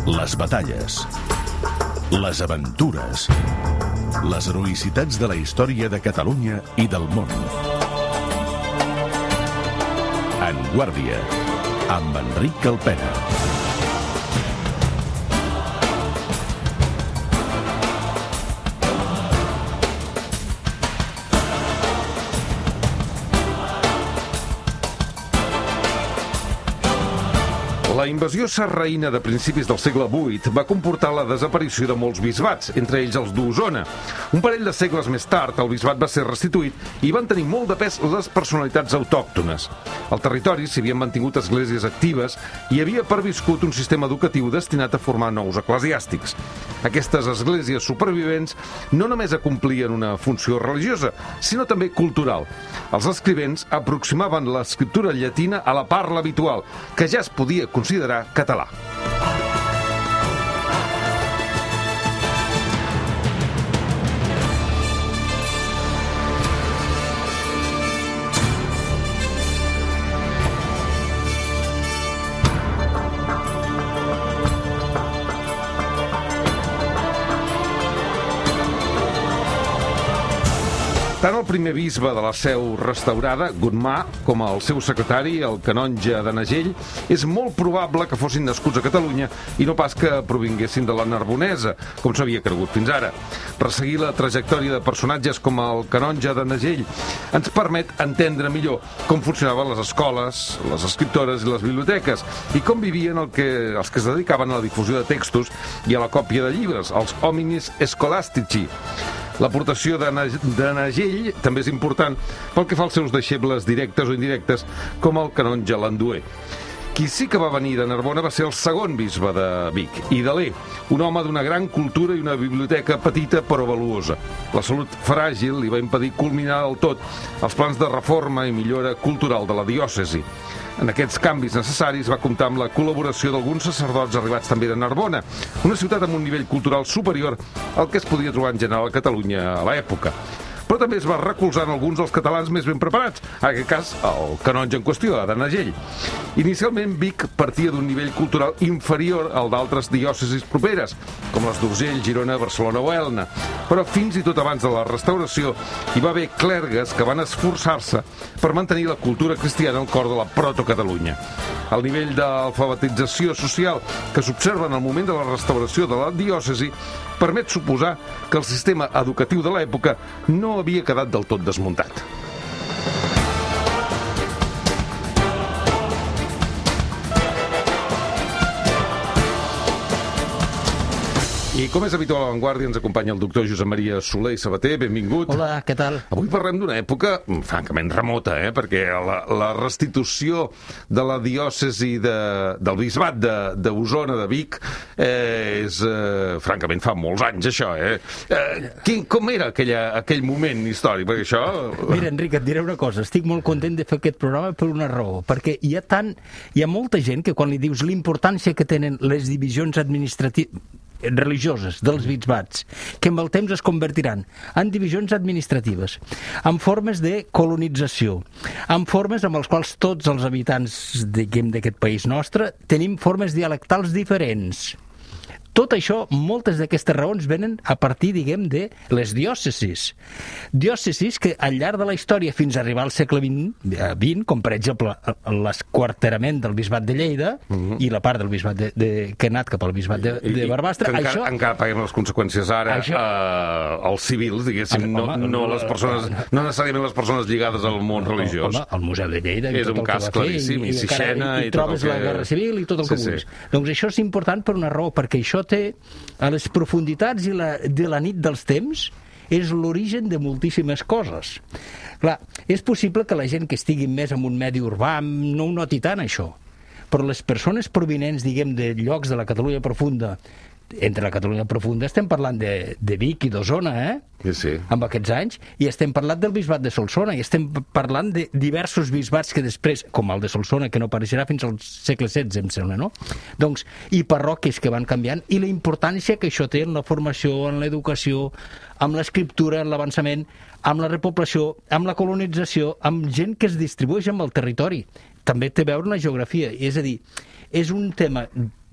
Les batalles, les aventures, les heroïcitats de la història de Catalunya i del món. En Guàrdia, amb Enric Calpena. La invasió sarraïna de principis del segle VIII va comportar la desaparició de molts bisbats, entre ells els d'Osona. Un parell de segles més tard, el bisbat va ser restituït i van tenir molt de pes les personalitats autòctones. Al territori s'hi havien mantingut esglésies actives i havia perviscut un sistema educatiu destinat a formar nous eclesiàstics. Aquestes esglésies supervivents no només acomplien una funció religiosa, sinó també cultural. Els escrivents aproximaven l'escriptura llatina a la parla habitual, que ja es podia considerar català. Tant el primer bisbe de la Seu restaurada, Gutmà, com el seu secretari, el canonge de Nagell, és molt probable que fossin nascuts a Catalunya i no pas que provinguessin de la Narbonesa, com s'havia cregut fins ara. Resseguir la trajectòria de personatges com el canonge de Nagell ens permet entendre millor com funcionaven les escoles, les escriptores i les biblioteques, i com vivien els que es dedicaven a la difusió de textos i a la còpia de llibres, els hominis scholastici. L'aportació de Nagell també és important pel que fa als seus deixebles directes o indirectes, com el canonge Landuer. Qui sí que va venir de Narbona va ser el segon bisbe de Vic, Idaler, un home d'una gran cultura i una biblioteca petita però valuosa. La salut fràgil li va impedir culminar del tot els plans de reforma i millora cultural de la diòcesi. En aquests canvis necessaris va comptar amb la col·laboració d'alguns sacerdots arribats també de Narbona, una ciutat amb un nivell cultural superior al que es podia trobar en general a Catalunya a l'època. Però també es va recolzar en alguns dels catalans més ben preparats, en aquest cas el canonge en qüestió, de Nagell. Inicialment Vic partia d'un nivell cultural inferior al d'altres diòcesis properes, com les d'Urgell, Girona, Barcelona o Elna. Però fins i tot abans de la restauració hi va haver clergues que van esforçar-se per mantenir la cultura cristiana al cor de la proto-Catalunya. El nivell d'alfabetització social que s'observa en el moment de la restauració de la diòcesi permet suposar que el sistema educatiu de l'època no havia quedat del tot desmuntat. I com és habitual a l'Avantguàrdia, ens acompanya el doctor Josep Maria Soler i Sabater. Benvingut. Hola, què tal? Avui parlem d'una època francament remota, perquè la restitució de la diòcesi del bisbat d'Osona, de Vic, és francament fa molts anys, això, Com era aquell moment històric? Perquè això... Mira, Enric, et diré una cosa. Estic molt content de fer aquest programa per una raó, perquè hi ha molta gent que quan li dius l'importància que tenen les divisions administratives religioses dels bisbats, que amb el temps es convertiran en divisions administratives, en formes de colonització, en formes amb les quals tots els habitants, diguem, d'aquest país nostre tenim formes dialectals diferents. Tot això, moltes d'aquestes raons venen a partir, diguem, de les diòcesis. Diòcesis que al llarg de la història fins a arribar al segle XX, com per exemple l'esquarterament del bisbat de Lleida i la part del bisbat que ha anat cap al bisbat de Barbastre... Encara paguem les conseqüències ara als civils, diguéssim, no necessàriament les persones lligades al món religiós. Home, el Museu de Lleida... És un cas claríssim, i Sixena... I trobes la Guerra Civil i tot el que vulguis. Doncs això és important per una raó, perquè això té a les profunditats de la nit dels temps és l'origen de moltíssimes coses. Clar, és possible que la gent que estigui més en un medi urbà no ho noti tant, això, però les persones provinents, diguem, de llocs de la Catalunya profunda, entre la Catalunya profunda estem parlant de Vic i d'Osona, Sí. Amb aquests anys, i estem parlant del bisbat de Solsona, i estem parlant de diversos bisbats que després, com el de Solsona, que no apareixerà fins al segle XVI, em sembla, no? Doncs, i parròquies que van canviant, i la importància que això té en la formació, en l'educació, amb l'escriptura, en l'avançament, amb la repoblació, amb la colonització, amb gent que es distribueix amb el territori. També té a veure la geografia, és a dir, és un tema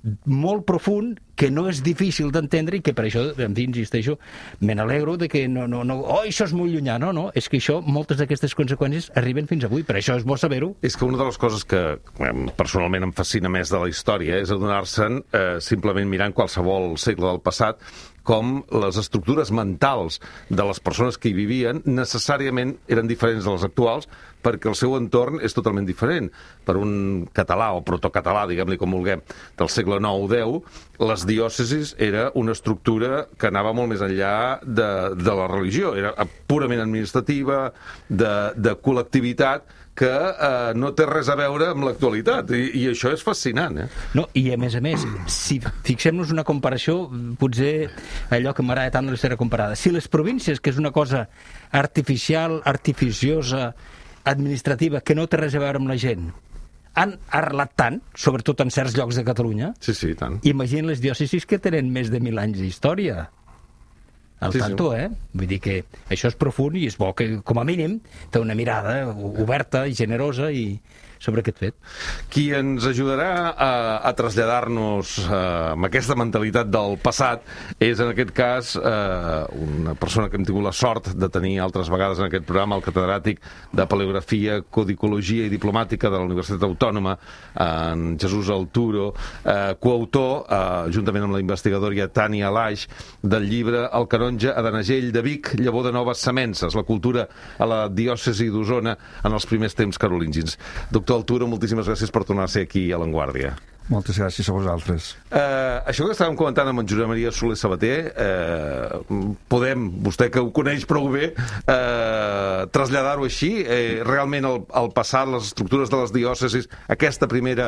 molt profund, que no és difícil d'entendre i que per això, en fi, insisteixo, me n'alegro de que això és molt llunyà. No, és que això, moltes d'aquestes conseqüències arriben fins avui, per això és bo saber-ho. És que una de les coses que personalment em fascina més de la història és adonar-se'n, simplement mirant qualsevol segle del passat, com les estructures mentals de les persones que hi vivien necessàriament eren diferents de les actuals, perquè el seu entorn és totalment diferent. Per un català o protocatalà, diguem-li com vulguem, del segle IX-X, les diòcesis era una estructura que anava molt més enllà de la religió. Era purament administrativa, de col·lectivitat, que no té res a veure amb l'actualitat, i això és fascinant. No, i a més, si fixem-nos una comparació, potser allò que m'agrada tant de la història comparada, si les províncies, que és una cosa artificial, artificiosa, administrativa, que no té res a veure amb la gent, han arrelat tant, sobretot en certs llocs de Catalunya, sí, tant. Imagina les diòcesis que tenen més de 1.000 anys d'història. Al tanto, Vull dir que això és profund i és bo que, com a mínim, té una mirada oberta i generosa sobre aquest fet. Qui ens ajudarà a traslladar-nos amb aquesta mentalitat del passat és, en aquest cas, una persona que hem tingut la sort de tenir altres vegades en aquest programa, el catedràtic de Paleografia, Codicologia i Diplomàtica de la Universitat Autònoma, en Jesús Alturo, coautor, juntament amb la investigadora Tània Alaix, del llibre El canonge a Denagell de Vic, llavor de noves semences, la cultura a la diòcesi d'Osona en els primers temps carolingins. Doctor Alturo, moltíssimes gràcies per tornar a ser aquí a L'Enguàrdia. Moltes gràcies a vosaltres. Això que estàvem comentant amb en Josep Maria Soler Sabater, podem, vostè que ho coneix prou bé, traslladar-ho així? Realment el passat, les estructures de les diòcesis, aquesta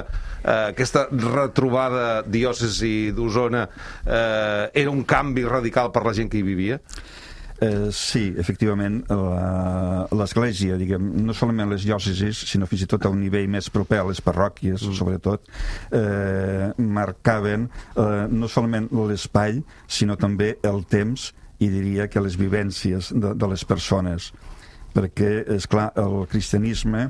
retrobada diòcesi d'Osona, era un canvi radical per la gent que hi vivia? Sí, efectivament, l'Església, diguem, no solament les diòcesis, sinó fins i tot a un nivell més proper a les parròquies, sobretot, marcaven no solament l'espai, sinó també el temps i diria que les vivències de les persones. Perquè, esclar, el cristianisme,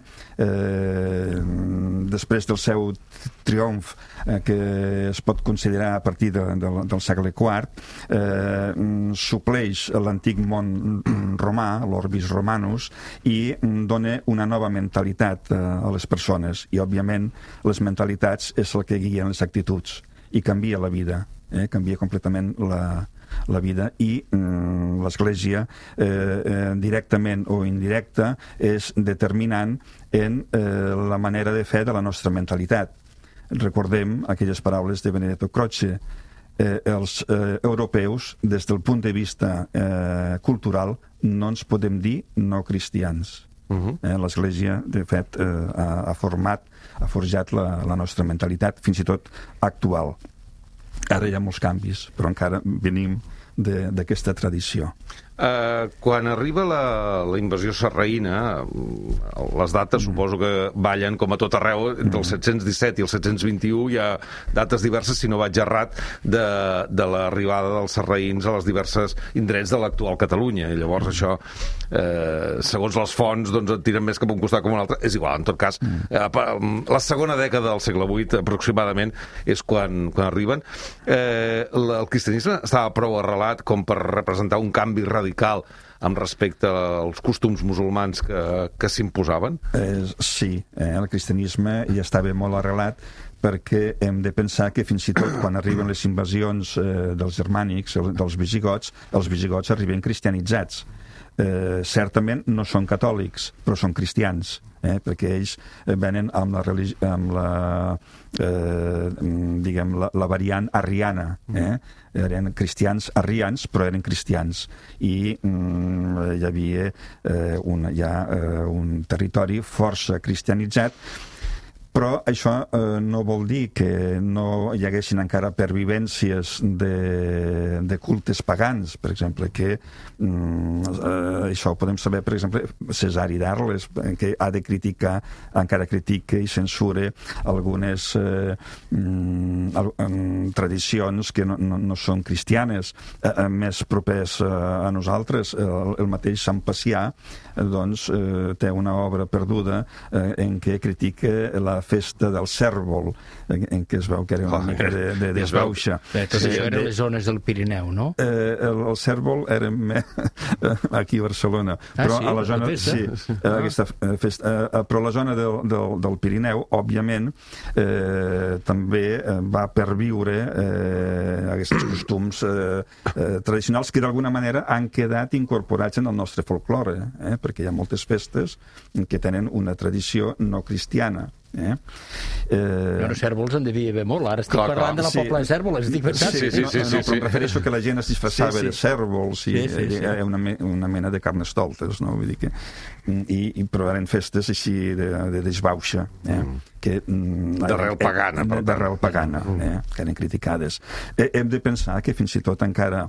després del seu triomf, que es pot considerar a partir del segle IV, supleix l'antic món romà, l'orbis romanus, i dona una nova mentalitat a les persones. I, òbviament, les mentalitats és el que guien les actituds i canvia la vida, canvia completament la vida, i l'Església, directament o indirecta, és determinant en la manera de fer de la nostra mentalitat. Recordem aquelles paraules de Benedetto Croce: els europeus, des del punt de vista cultural, no ens podem dir no cristians. L'Església, de fet, ha forjat la nostra mentalitat, fins i tot actual. Ara hi ha molts canvis, però encara venim d'aquesta tradició. Quan arriba la invasió sarraïna, les dates suposo que ballen com a tot arreu, entre el 717 i el 721 hi ha dates diverses, si no vaig errat, de l'arribada dels sarraïns a les diverses indrets de l'actual Catalunya, i llavors això, segons les fonts, doncs et tiren més cap a un costat com a un altre. És igual, en tot cas, la segona dècada del segle VIII aproximadament és quan arriben. El cristianisme estava prou arrelat com per representar un canvi radical amb respecte als costums musulmans que s'imposaven? Sí, el cristianisme ja estava molt arrelat, perquè hem de pensar que fins i tot quan arriben les invasions dels germànics, dels visigots, els visigots arriben cristianitzats. Certament no són catòlics, però són cristians, perquè ells venen amb la variant arriana, eren cristians arrians, però eren cristians, i hi havia un territori força cristianitzat. Però això no vol dir que no hi haguessin encara pervivències de cultes pagans, per exemple, que això ho podem saber, per exemple, Cesari d'Arles, que ha de criticar, encara critica i censura algunes tradicions que no són cristianes, més propers a nosaltres. El mateix Sant Pacià doncs té una obra perduda en què critica la festa del cèrvol, en què es veu que era una mica de desbauxa. Tot això eren les zones del Pirineu, no? El cèrvol era aquí a Barcelona, però a la zona... Sí, aquesta festa. Però la zona del Pirineu, òbviament, també va perviure aquests costums tradicionals que d'alguna manera han quedat incorporats en el nostre folklore, perquè hi ha moltes festes que tenen una tradició no cristiana. Però Cérvols en devia haver molt. Ara estic parlant de la Pobla de Cérvoles, estic pensant. No, però em refereixo que la gent es disfressava de cérvols i una mena de carnestoltes, no? Vull dir que... Però eren festes així de desbauxa, d'arrel pagana, d'arrel pagana, que eren criticades. Hem de pensar que fins i tot encara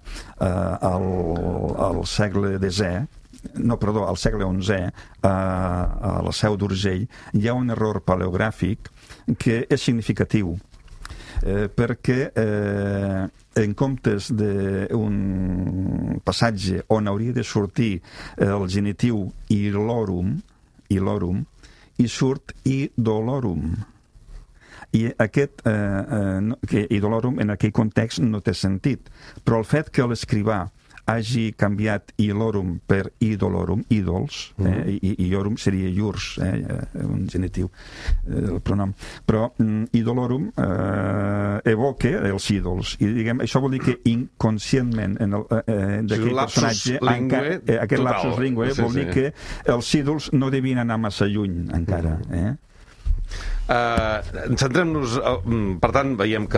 al segle X, al segle XI, a la Seu d'Urgell, hi ha un error paleogràfic que és significatiu, perquè en comptes d'un passatge on hauria de sortir el genitiu ilorum, hi surt idolorum. I aquest idolorum en aquell context no té sentit, però el fet que l'escrivà hagi canviat ilorum per idolorum, ídols, i iorum seria iurs, un genitiu, el pronom. Però idolorum evoca els ídols, i diguem, això vol dir que inconscientment d'aquell personatge, aquest lapsus lingue, vol dir que els ídols no devien anar massa lluny encara, Centrem-nos, per tant, veiem que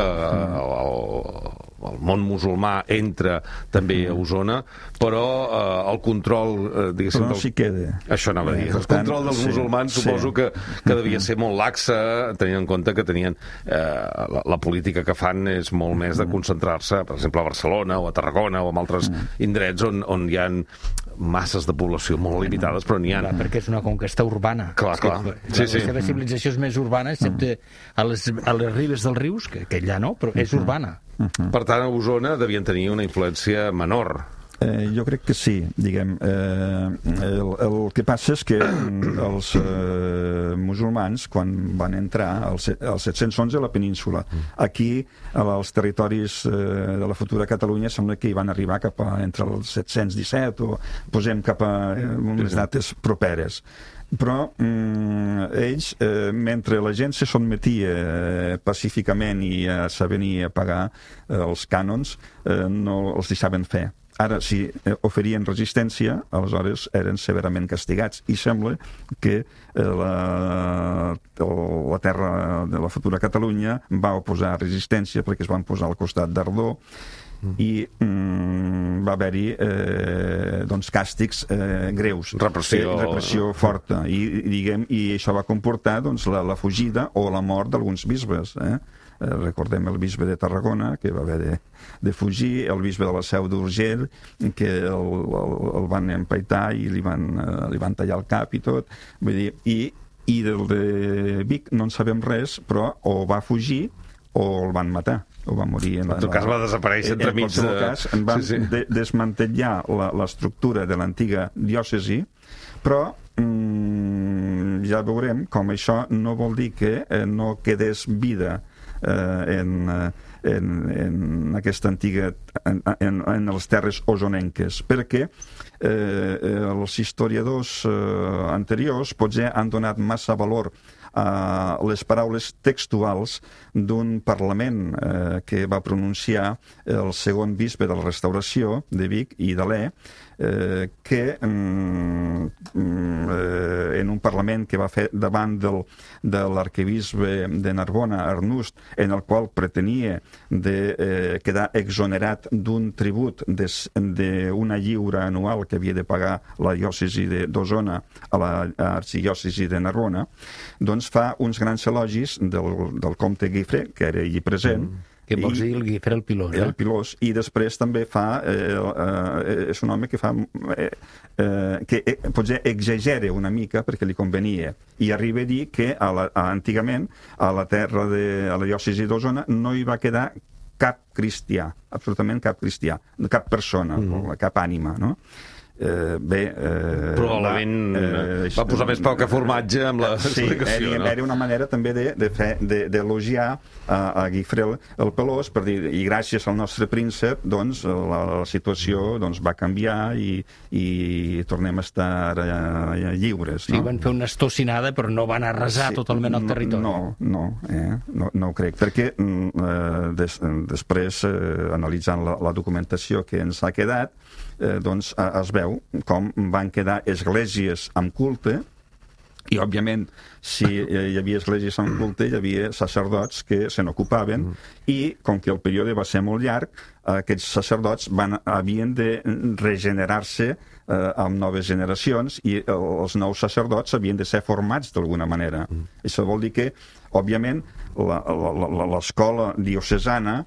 el món musulmà entra també a Osona, però el control, diguéssim... Però no s'hi queda. Això anava a dir. El control dels musulmans suposo que devia ser molt laxa, tenint en compte que tenien... La política que fan és molt més de concentrar-se, per exemple, a Barcelona o a Tarragona o en altres indrets on hi ha masses de població molt limitades, però n'hi ha. Perquè és una conquesta urbana. Clar. La seva civilització és més urbana, excepte a les ribes dels rius, que allà no, però és urbana. Per tant, a Osona devien tenir una influència menor. Jo crec que sí, diguem. El que passa és que els musulmans, quan van entrar al 711 a la península, aquí, als territoris de la futura Catalunya, sembla que hi van arribar cap a entre el 717 o posem cap a unes dates properes. Però ells, mentre la gent se sotmetia pacíficament i a saber ni a pagar els cànons, no els deixaven fer. Ara, si oferien resistència, aleshores eren severament castigats. I sembla que la terra de la futura Catalunya va oposar resistència perquè es van posar al costat d'Ardó i va haver-hi càstigs greus, repressió forta, i això va comportar la fugida o la mort d'alguns bisbes. Recordem el bisbe de Tarragona, que va haver de fugir, el bisbe de la Seu d'Urgell, que el van empaitar i li van tallar el cap i tot. Vull dir, i del de Vic no en sabem res, però o va fugir o el van matar, o va morir. En tot cas va desaparèixer entremig de... En qualsevol cas, en van desmantellar l'estructura de l'antiga diòcesi, però ja veurem com això no vol dir que no quedés vida en aquesta antiga en les terres osonenques, perquè els historiadors anteriors potser han donat massa valor a les paraules textuals d'un parlament que va pronunciar el segon bisbe de la Restauració de Vic i d'Alè, que en un parlament que va fer davant de l'arquebisbe de Narbona, Arnust, en el qual pretenia de quedar exonerat d'un tribut d'una lliura anual que havia de pagar la diòcesi d'Osona a l'arxidiòcesi de Narbona, doncs fa uns grans elogis del comte Guifré, que era allí present, que vols dir el Guifré el Pilós, el Pilós, i després també fa és un home que fa que potser exagera una mica perquè li convenia, i arriba a dir que antigament a la terra de la diòcesi d'Osona no hi va quedar cap cristià, absolutament cap cristià, cap persona, cap ànima, no? Probablement va posar més pau que formatge amb l'explicació, no? Era una manera també d'elogiar a Guifré el Pelós per dir, i gràcies al nostre príncep doncs la situació doncs, va canviar i tornem a estar lliures. Sí, van fer una estocinada però no van arrasar totalment el territori. No ho crec, perquè després analitzant la documentació que ens ha quedat doncs es veu com van quedar esglésies amb culte i, òbviament, si hi havia esglésies amb culte, hi havia sacerdots que se n'ocupaven i, com que el període va ser molt llarg, aquests sacerdots havien de regenerar-se amb noves generacions i els nous sacerdots havien de ser formats d'alguna manera. Això vol dir que, òbviament, l'escola diocesana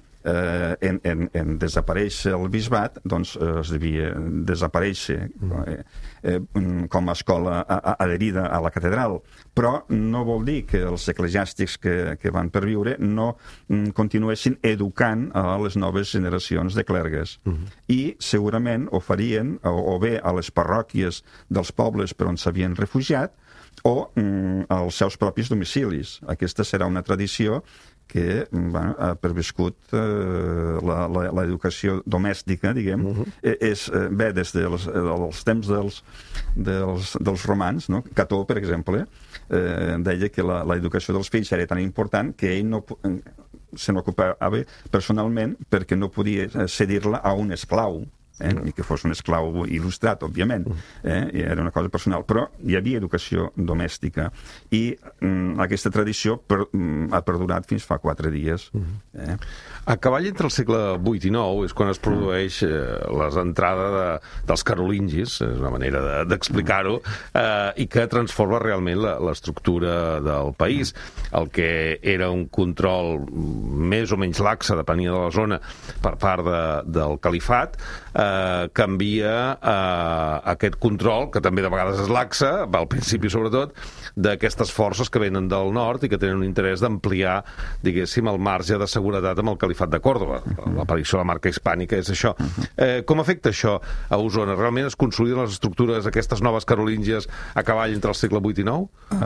en desaparèixer el bisbat doncs es devia desaparèixer com a escola adherida a la catedral, però no vol dir que els eclesiàstics que van perviure no continuessin educant a les noves generacions de clergues i segurament ho farien o bé a les parròquies dels pobles per on s'havien refugiat o als seus propis domicilis. Aquesta serà una tradició que ha perviscut l'educació domèstica, diguem, ve des dels temps dels romans, no? Cató, per exemple, deia que l'educació dels fills era tan important que ell no se n'ocupava personalment perquè no podia cedir-la a un esclau. Ni que fos un esclau il·lustrat, òbviament. Era una cosa personal. Però hi havia educació domèstica i aquesta tradició ha perdurat fins fa 4 dies. A cavall entre el segle VIII i IX és quan es produeix l'entrada dels carolingis, és una manera d'explicar-ho, i que transforma realment l'estructura del país. El que era un control més o menys laxe, depenia de la zona, per part del califat, canvia aquest control, que també de vegades és laxe, al principi sobretot, d'aquestes forces que venen del nord i que tenen un interès d'ampliar, diguéssim, el marge de seguretat amb el califat de Còrdova. L'aparició de la marca hispànica és això. Com afecta això a Osona? Realment es consoliden les estructures, aquestes noves carolíngies, a cavall entre el segle VIII i IX?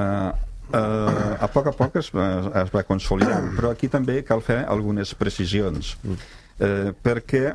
A poc es va consolidar, però aquí també cal fer algunes precisions. Perquè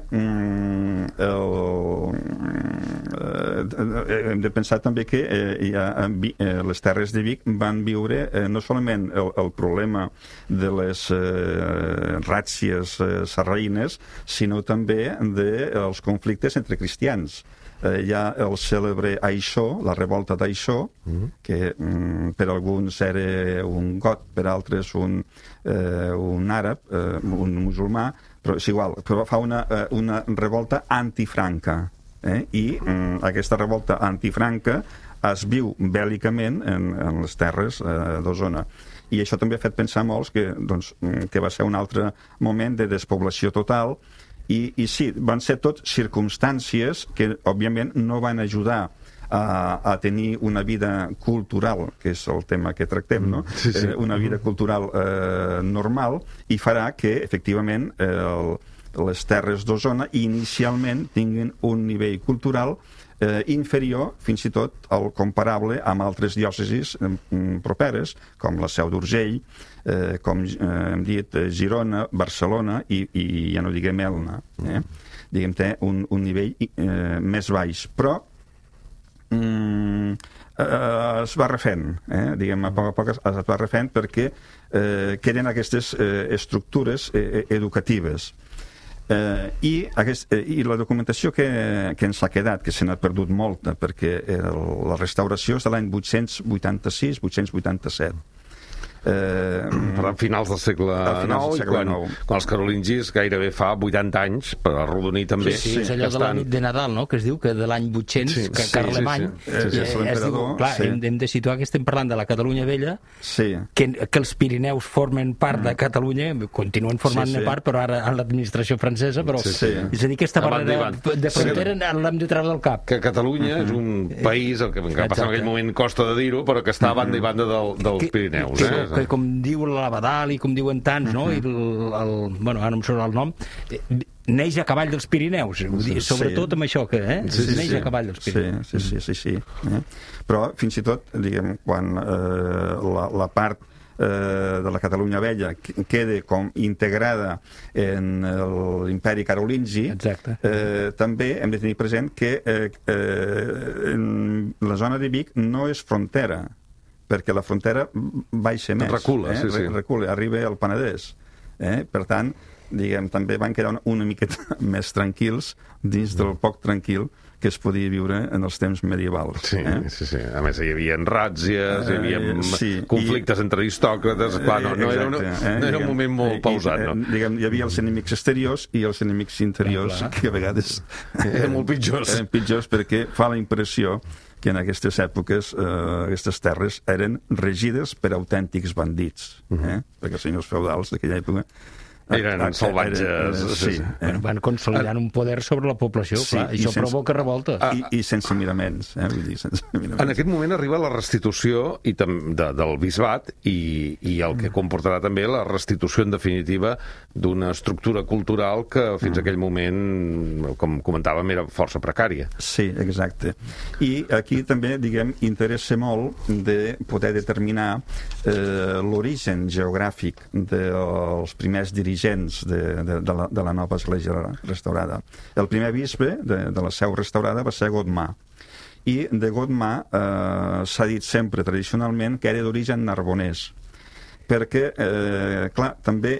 hem de pensar també que les terres de Vic van viure no solament el problema de les ràtzies sarraïnes, sinó també dels conflictes entre cristians. Hi ha el cèlebre Aixó, la revolta d'Aixó, que per alguns era un got, per altres un àrab, un musulmà, però és igual, però fa una revolta antifranca. I aquesta revolta antifranca es viu bèl·licament en les terres d'Osona. I això també ha fet pensar molts que va ser un altre moment de despoblació total. I sí, van ser tot circumstàncies que, òbviament, no van ajudar a tenir una vida cultural, que és el tema que tractem, no? Sí. Una vida cultural normal, i farà que, efectivament, les terres d'Osona inicialment tinguin un nivell cultural inferior, fins i tot, al comparable amb altres diòcesis properes, com la Seu d'Urgell, com hem dit, Girona, Barcelona i ja no diguem Elna. Diguem, té un nivell més baix. Però es va refent, diguem, a poc es va refent perquè queden aquestes estructures educatives. I la documentació que ens ha quedat, que se n'ha perdut molta, perquè la restauració és de l'any 886-887. Per tant, finals del segle IX, quan els carolingis gairebé fa 80 anys, per arrodonir també. Sí, és allò de la nit de Nadal, no?, que es diu que de l'any 800, que Carlemany es diu, clar, hem de situar que estem parlant de la Catalunya Vella, que els Pirineus formen part de Catalunya, continuen formant-ne part, però ara en l'administració francesa, però és a dir, aquesta barrera de frontera l'hem de treure del cap. Que Catalunya és un país, el que passa en aquell moment costa de dir-ho, però que està a banda i banda dels Pirineus, que com diu l'Abadal i com diuen tants, no? I bueno, ara no em surt el nom, neix a cavall dels Pirineus, sobretot amb això, que neix a cavall dels Pirineus. Sí. Però fins i tot, diguem, quan la part de la Catalunya Vella queda com integrada en l'imperi carolingi, també hem de tenir present que la zona de Vic no és frontera, perquè la frontera baixa més. Recula, recula, arriba al Penedès. Per tant, diguem, també van quedar una miqueta més tranquils dins del poc tranquil que es podia viure en els temps medievals. Sí. A més, hi havia ràtzies, hi havia conflictes entre aristòcrates, clar, no era un moment molt pausat, no? Diguem, hi havia els enemics exteriors i els enemics interiors, que a vegades eren molt pitjors. Eren pitjors perquè fa la impressió que en aquestes èpoques aquestes terres eren regides per autèntics bandits, perquè els senyors feudals d'aquella època eren salvatges. Van consolidant un poder sobre la població, clar, i això provoca revoltes. I sense miraments, vull dir, sense miraments. En aquest moment arriba la restitució del bisbat i el que comportarà també la restitució en definitiva d'una estructura cultural que fins a aquell moment, com comentàvem, era força precària. Sí, exacte. I aquí també, diguem, interessa molt de poder determinar l'origen geogràfic dels primers dirigents de la nova església restaurada. El primer bisbe de la seu restaurada va ser Godmà. I de Godmà s'ha dit sempre tradicionalment que era d'origen narbonès, perquè, clar, també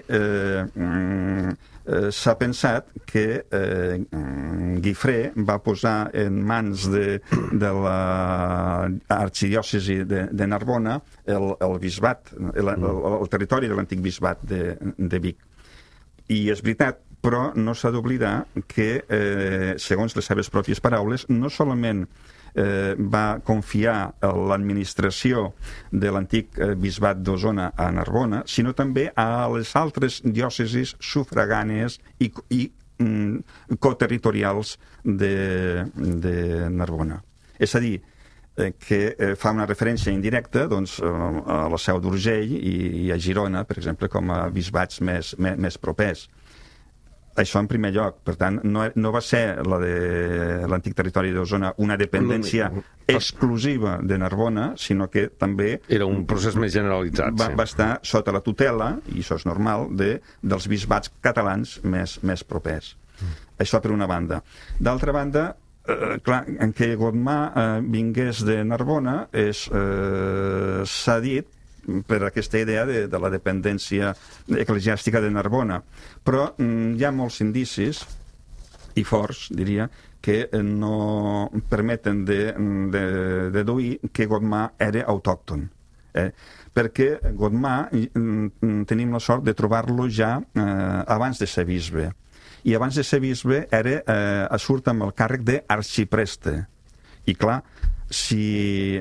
s'ha pensat que Guifré va posar en mans de l'arxidiòcesi de Narbona el bisbat, el territori de l'antic bisbat de Vic. I és veritat, però no s'ha d'oblidar que, segons les seves pròpies paraules, no solament va confiar l'administració de l'antic bisbat d'Osona a Narbona, sinó també a les altres diòcesis sufragànies i coterritorials de Narbona. És a dir, que fa una referència indirecta doncs, a la Seu d'Urgell i a Girona, per exemple, com a bisbats més propers. Això en primer lloc. Per tant, no va ser la de l'antic territori d'Osona una dependència exclusiva de Narbona, sinó que també era un procés més generalitzat. Va estar sota la tutela, i això és normal, dels bisbats catalans més propers. Això per una banda. D'altra banda, clar, en què Godmà vingués de Narbona s'ha dit per aquesta idea de la dependència eclesiàstica de Narbona, però hi ha molts indicis i forts, diria, que no permeten de deduir que Godmà era autòcton. Perquè Godmà tenim la sort de trobar-lo ja abans de ser bisbe. I abans de ser bisbe surt amb el càrrec d'arxipreste. I clar, si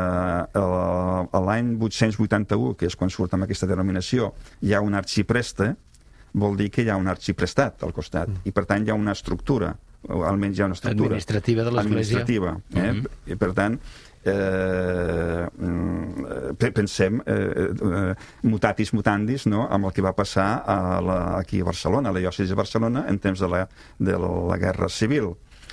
l'any 881, que és quan surt amb aquesta denominació, hi ha un arxipreste, vol dir que hi ha un arxiprestat al costat. I per tant hi ha una estructura, o almenys hi ha una estructura administrativa de l'església. I per tant, pensem mutatis mutandis, no?, amb el que va passar aquí a Barcelona, a la diòcesi de Barcelona, en temps de la Guerra Civil.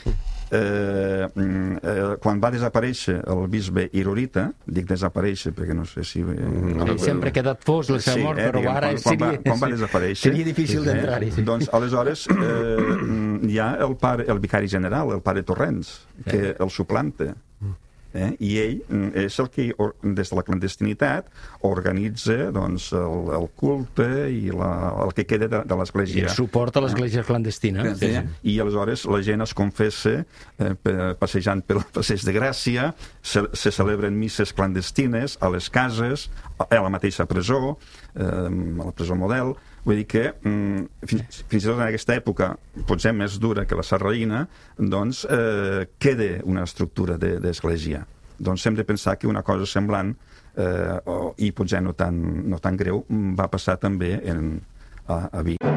Quan va desaparèixer el bisbe Irurita, dic desaparèixer perquè no sé si... sempre ha quedat fos la seva mort, però ara quan va desaparèixer, seria difícil d'entrar-hi. Doncs aleshores hi ha el vicari general, el pare Torrents, que el suplanta. I ell és el que, des de la clandestinitat, organitza doncs, el culte i el que queda de l'església. I el suport a l'església clandestina. I aleshores la gent es confessa passejant pel passeig de Gràcia, se celebren misses clandestines a les cases, a la mateixa presó, a la presó Model. Vull dir que fins i tot en aquesta època, potser més dura que la sarraïna, doncs queda una estructura d'església. Doncs hem de pensar que una cosa semblant, i potser no tan greu, va passar també a Vic.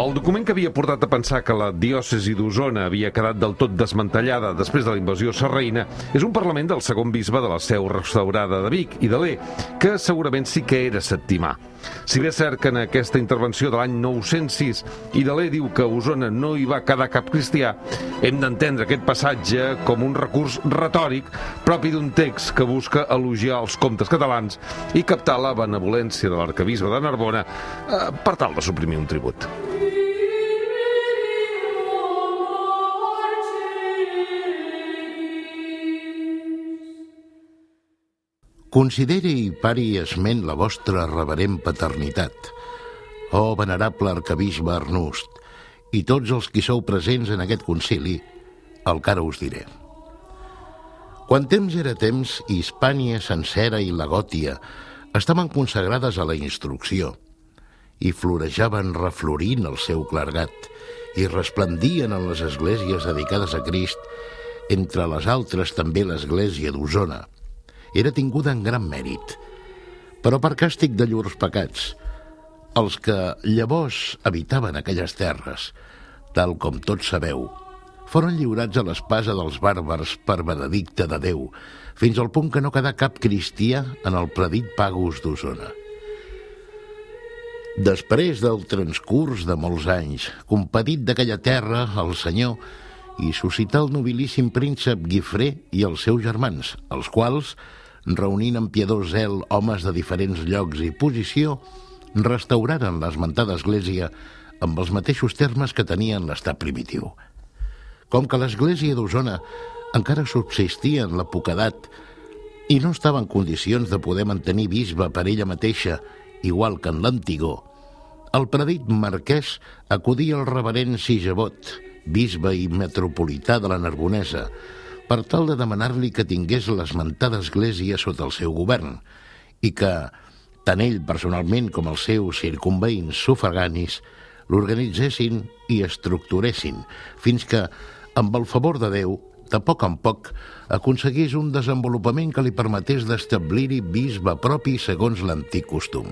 El document que havia portat a pensar que la diòcesi d'Osona havia quedat del tot desmantellada després de la invasió sarraïna és un parlament del segon bisbe de la Seu restaurada de Vic i d'Alè, que segurament sí que era septimà. Si bé és cert que en aquesta intervenció de l'any 906 i d'Alè diu que a Osona no hi va quedar cap cristià, hem d'entendre aquest passatge com un recurs retòric propi d'un text que busca elogiar els comtes catalans i captar la benevolència de l'arquebisbe de Narbona per tal de suprimir un tribut. Considere i pari esment la vostra reverent paternitat, venerable arquebisbe Arnust, i tots els qui sou presents en aquest concili, el que ara us diré. Quan temps era temps, Hispània sencera i la Gòtia estaven consagrades a la instrucció i florejaven reflorint el seu clergat i resplendien en les esglésies dedicades a Crist, entre les altres també l'església d'Osona. Era tinguda en gran mèrit, però per càstig de llurs pecats, els que llavors habitaven aquelles terres, tal com tots sabeu, foren lliurats a l'espasa dels bàrbars per benedicte de Déu, fins al punt que no quedà cap cristià en el predit Pagus d'Osona. Després del transcurs de molts anys, compadit d'aquella terra, el senyor hi suscità el nobilíssim príncep Guifré i els seus germans, els quals, reunint amb piadós zel homes de diferents llocs i posició, restauraren l'esmentada església amb els mateixos termes que tenien l'estat primitiu. Com que l'església d'Osona encara subsistia en l'epoquedat i no estava en condicions de poder mantenir bisbe per ella mateixa, igual que en l'antigor, el predit marquès acudia al reverend Sigevot, bisbe i metropolità de la Narbonesa, per tal de demanar-li que tingués l'esmentada església sota el seu govern i que, tant ell personalment com els seus circumveïns sufraganis, l'organitzessin i estructuressin, fins que, amb el favor de Déu, de poc en poc, aconseguís un desenvolupament que li permetés d'establir-hi bisbe propi segons l'antic costum.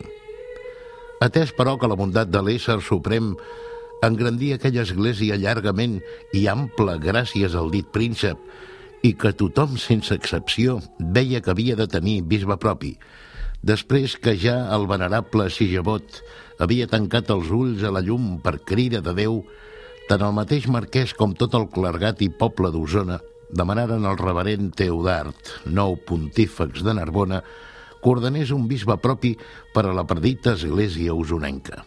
Atès, però, que la bondat de l'ésser suprem engrandia aquella església llargament i ample gràcies al dit príncep, i que tothom, sense excepció, veia que havia de tenir bisbe propi, després que ja el venerable Sigevot havia tancat els ulls a la llum per crida de Déu, tant el mateix marquès com tot el clergat i poble d'Osona demanaren al reverend Teodart, nou pontífex de Narbona, que ordenés un bisbe propi per a la predita església osonenca.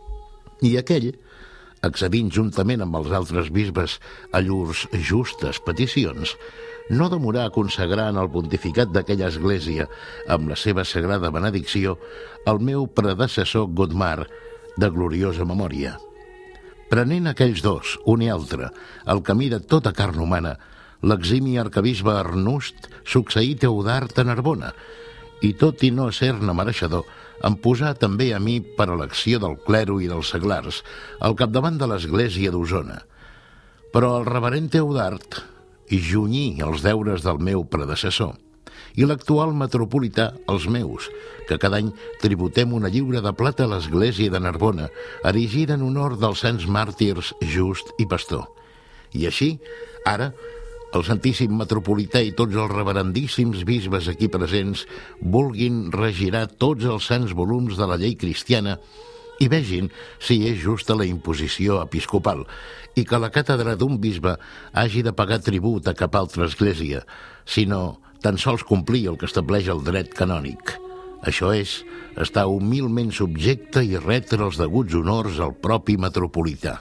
I aquell, accedint juntament amb els altres bisbes a llurs justes peticions, no demorà a consagrar en el pontificat d'aquella església, amb la seva sagrada benedicció, el meu predecessor Godmar, de gloriosa memòria. Prenent aquells dos, un i altre, el camí de tota carn humana, l'eximi arquebisbe Arnust succeí Teodart a Narbona, i tot i no ser-ne mereixedor, em posà també a mi per elecció del clero i dels seglars, al capdavant de l'església d'Osona. Però el reverend Teodart junyí els deures del meu predecessor, i l'actual metropolità els meus, que cada any tributem una lliura de plata a l'església de Narbona, erigida en honor dels sants màrtirs Just i Pastor. I així, ara, el Santíssim Metropolità i tots els reverendíssims bisbes aquí presents vulguin regirar tots els sants volums de la llei cristiana i vegin si és justa la imposició episcopal i que la càtedra d'un bisbe hagi de pagar tribut a cap altra església, sinó tan sols complir el que estableix el dret canònic. Això és, estar humilment subjecte i retre els deguts honors al propi metropolità.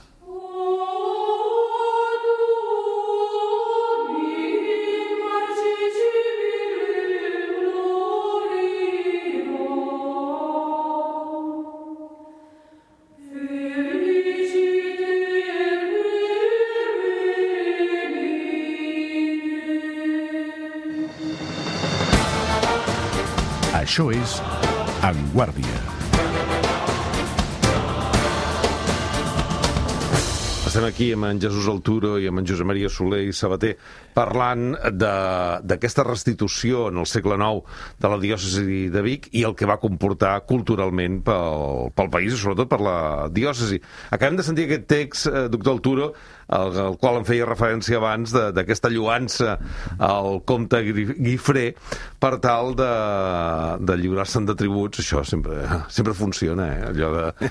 Això és En Guàrdia. estem aquí amb en Jesús Alturo i amb en Josep Maria Soler i Sabater parlant d'aquesta restitució en el segle IX de la diòcesi de Vic i el que va comportar culturalment pel país i sobretot per la diòcesi. Acabem de sentir aquest text, doctor Alturo, al qual em feia referència abans d'aquesta lloança al comte Guifré per tal de lliurar-se'n de tributs. Això sempre funciona, allò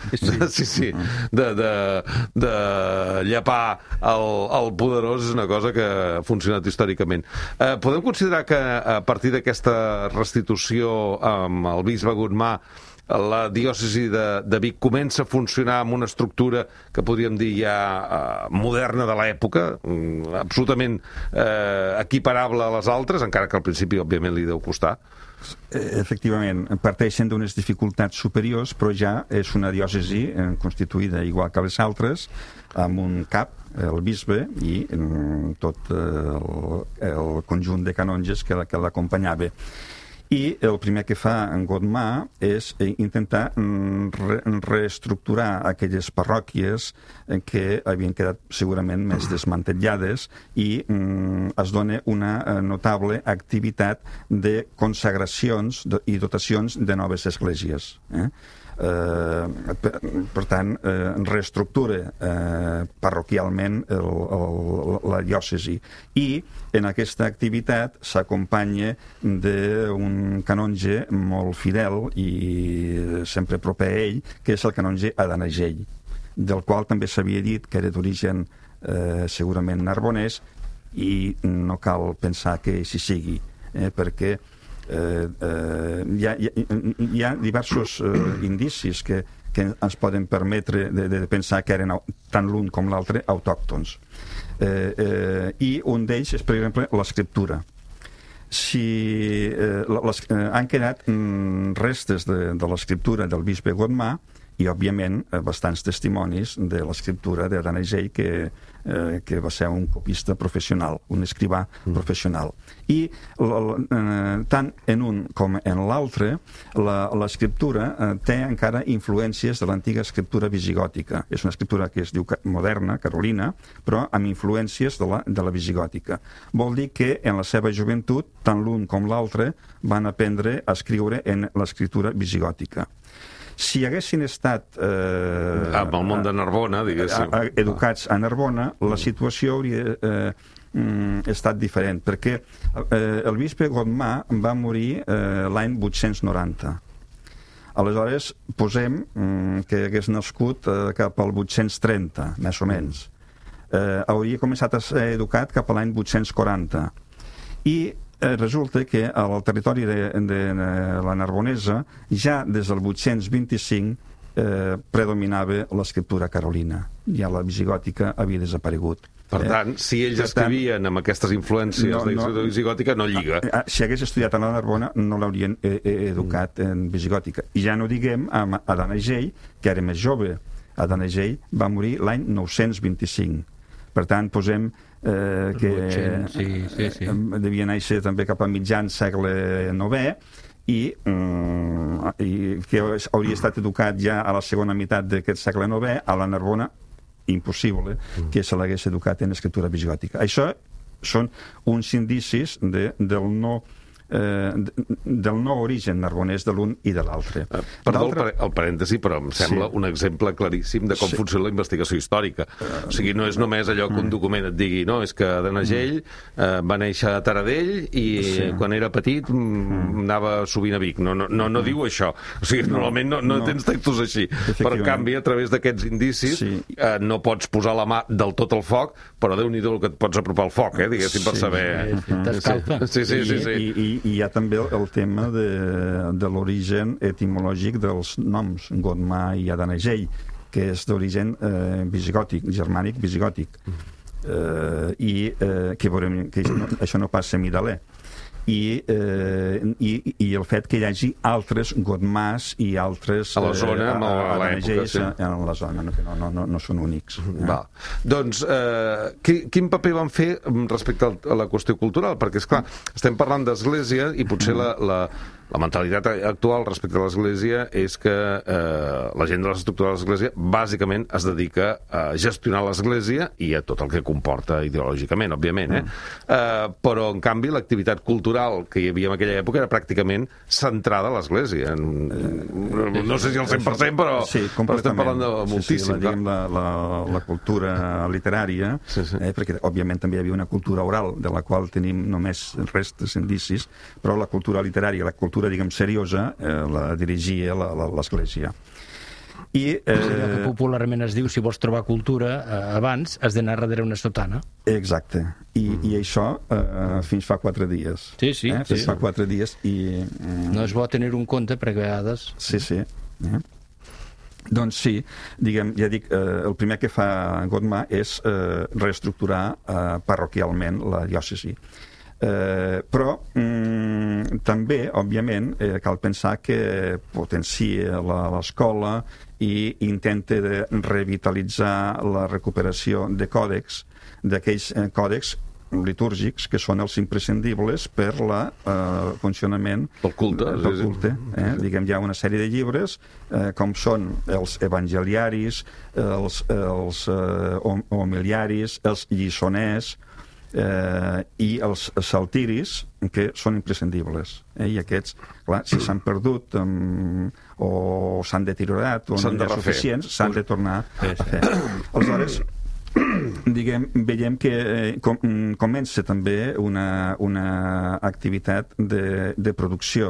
de llepar el poderós és una cosa que ha funcionat històricament. Podem considerar que a partir d'aquesta restitució amb el bisbe Godmà la diòcesi de Vic comença a funcionar amb una estructura que podríem dir ja moderna de l'època, absolutament equiparable a les altres, encara que al principi, òbviament, li deu costar. Efectivament, parteixen d'unes dificultats superiors, però ja és una diòcesi constituïda igual que les altres, amb un cap, el bisbe, i tot el conjunt de canonges que l'acompanyava. I el primer que fa en Godmà és intentar reestructurar aquelles parròquies que havien quedat segurament més desmantellades i es dona una notable activitat de consagracions i dotacions de noves esglésies. Per tant, reestructura parroquialment la diòcesi i en aquesta activitat s'acompanya d'un canonge molt fidel i sempre proper a ell, que és el canonge Adanagell, del qual també s'havia dit que era d'origen segurament narbonès i no cal pensar que així sigui, perquè hi ha diversos indicis que ens poden permetre de pensar que eren tant l'un com l'altre autòctons. I un d'ells és, per exemple, l'escriptura. Han quedat restes de l'escriptura del bisbe Godmà i, òbviament, bastants testimonis de l'escriptura d'Adanagell, que va ser un copista professional, un escrivà professional. I tant en un com en l'altre, l'escriptura té encara influències de l'antiga escriptura visigòtica. És una escriptura que es diu moderna, carolina, però amb influències de la visigòtica. Vol dir que en la seva joventut, tant l'un com l'altre van aprendre a escriure en l'escriptura visigòtica. Si haguessin estat amb el món de Narbona, diguéssim, educats a Narbona, la situació hauria estat diferent, perquè el bisbe Godmà va morir l'any 890. Aleshores, posem que hagués nascut cap al 830, més o menys. Hauria començat a ser educat cap a l'any 840. I resulta que al territori de la Narbonesa ja des del 825 predominava l'escriptura carolina. Ja la visigòtica havia desaparegut. Per tant, si ells escrivien amb aquestes influències de l'escriptura visigòtica, no lliga. Si hagués estudiat a la Narbona, no l'haurien educat en visigòtica. I ja no diguem amb Adanagell, que era més jove. Adanagell va morir l'any 925. Per tant, posem que devia néixer també cap a mitjan segle IX i que hauria estat educat ja a la segona meitat d'aquest segle IX a la Narbona, impossible que se l'hagués educat en escriptura visigòtica. Això són uns indicis del no origen narbonès de l'un i de l'altre. Perdó el parèntesi, però em sembla un exemple claríssim de com funciona la investigació històrica. O sigui, no és només allò que un document et digui, no, és que Adanagell va néixer a Taradell i quan era petit anava sovint a Vic. No diu això. O sigui, normalment no tens textos així. Per canvi, a través d'aquests indicis no pots posar la mà del tot al foc, però Déu-n'hi-do el que et pots apropar al foc, diguéssim, per saber... T'escalfa. Sí. I hi ha també el tema de l'origen etimològic dels noms Godmà i Adanagell, que és d'origen visigòtic, germànic visigòtic, i que veurem que això no passa a Midaler. I el fet que hi hagi altres Godmàs i altres a la zona, a l'època, en la zona, no són únics. Doncs quin paper van fer respecte a la qüestió cultural? Perquè, esclar, estem parlant d'església i potser La mentalitat actual respecte a l'Església és que la gent de l'estructura de l'Església bàsicament es dedica a gestionar l'Església i a tot el que comporta ideològicament, òbviament, però en canvi l'activitat cultural que hi havia en aquella època era pràcticament centrada a l'Església. No sé si al 100%, però estem parlant de moltíssim. La cultura literària, perquè òbviament també hi havia una cultura oral de la qual tenim només restes, indicis, però la cultura literària, la cultura, diguem, seriosa, la dirigia l'Església. I allò que popularment es diu, si vols trobar cultura abans, has d'anar darrere una sotana. Exacte. I això fins fa 4 dies. Sí. Fins fa 4 dies i... No és bo tenir un compte, perquè a vegades... Sí. Doncs sí, diguem, ja dic, el primer que fa Godmà és reestructurar parroquialment la diòcesi. Però també, òbviament, cal pensar que potencia l'escola i intenta revitalitzar la recuperació de còdex, d'aquells còdex litúrgics que són els imprescindibles per la funcionament del culte. Diguem, hi ha una sèrie de llibres com són els evangeliaris, els homiliaris, els lliçoners i els saltiris, que són imprescindibles. I aquests, clar, si s'han perdut o s'han deteriorat o no hi ha suficients, s'han de tornar a fer. Aleshores, diguem, veiem que comença també una activitat de producció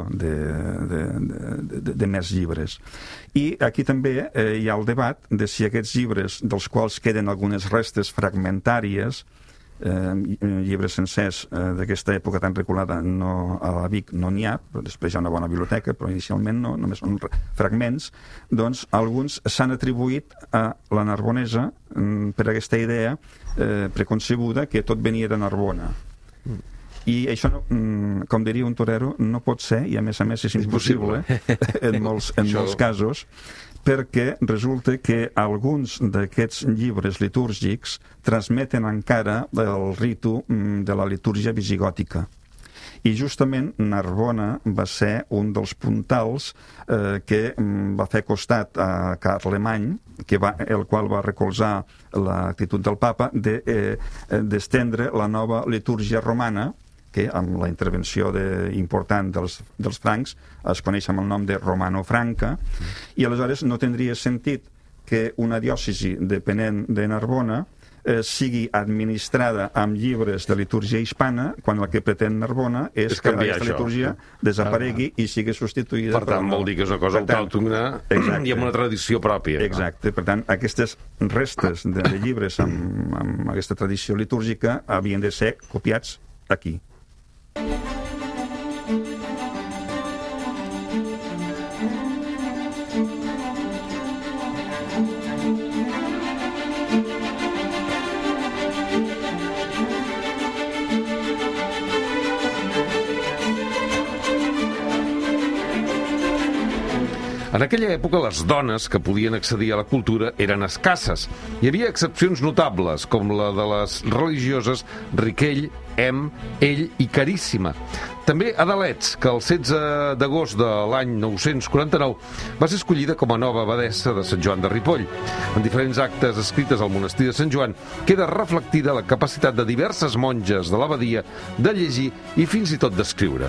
de més llibres. I aquí també hi ha el debat de si aquests llibres, dels quals queden algunes restes fragmentàries, llibres sencers d'aquesta època tan reculada a Vic no n'hi ha, però després hi ha una bona biblioteca, però inicialment no, només són fragments. Doncs alguns s'han atribuït a la Narbonesa per aquesta idea preconcebuda que tot venia de Narbona. I això, com diria un torero, no pot ser, i a més és impossible en molts casos, perquè resulta que alguns d'aquests llibres litúrgics transmeten encara el ritu de la litúrgia visigòtica. I justament Narbona va ser un dels puntals que va fer costat a Carlemany, el qual va recolzar l'actitud del papa d'estendre la nova litúrgia romana, que amb la intervenció important dels francs es coneix amb el nom de Romano-Franca, i aleshores no tindria sentit que una diòcesi depenent de Narbona sigui administrada amb llibres de litúrgia hispana, quan el que pretén Narbona és que aquesta litúrgia desaparegui i sigui substituïda per tant, vol dir que és una cosa autòctona i amb una tradició pròpia. Exacte. Per tant, aquestes restes de llibres amb aquesta tradició litúrgica havien de ser copiats aquí. En aquella època, les dones que podien accedir a la cultura eren escasses. Hi havia excepcions notables, com la de les religioses Riquell, Ell i Caríssima. També Adalets, que el 16 d'agost de l'any 949 va ser escollida com a nova abadessa de Sant Joan de Ripoll. En diferents actes escrites al monestir de Sant Joan queda reflectida la capacitat de diverses monges de l'abadia de llegir i fins i tot d'escriure.